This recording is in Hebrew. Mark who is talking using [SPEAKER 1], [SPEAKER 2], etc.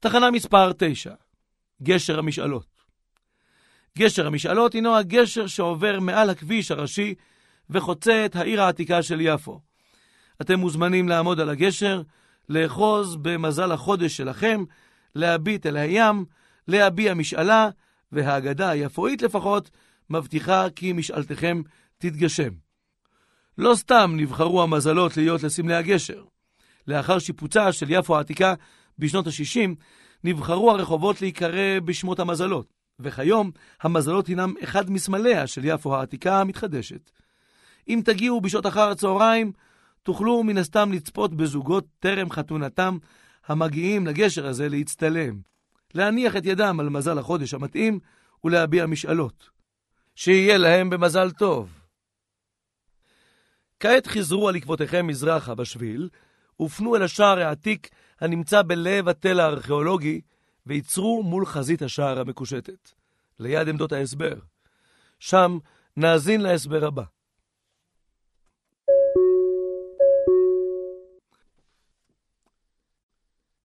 [SPEAKER 1] תחנה מספר 9, גשר המשאלות. גשר המשאלות הינו הגשר שעובר מעל הכביש הראשי וחוצה את העיר העתיקה של יפו. אתם מוזמנים לעמוד על הגשר, לאחוז במזל החודש שלכם, להביט אל הים, להביע משאלה, והאגדה היפואית לפחות מבטיחה כי משאלתכם תתגשם. לא סתם נבחרו המזלות להיות לסמלי הגשר. לאחר שיפוצה של יפו העתיקה בשנות ה-60, נבחרו הרחובות להיקרא בשמות המזלות, וכיום המזלות הינם אחד מסמליה של יפו העתיקה המתחדשת. אם תגיעו בשעות אחר הצהריים, תוכלו מן הסתם לצפות בזוגות טרם חתונתם המגיעים לגשר הזה להצטלם, להניח את ידם על מזל החודש המתאים ולהביע משאלות. שיהיה להם במזל טוב. כעת חזרו על עקבותיכם מזרחה בשביל, ופנו אל השער העתיק הנמצא בלב התל הארכיאולוגי, ויצרו מול חזית השער המקושטת, ליד עמדות ההסבר. שם נאזין להסבר הבא.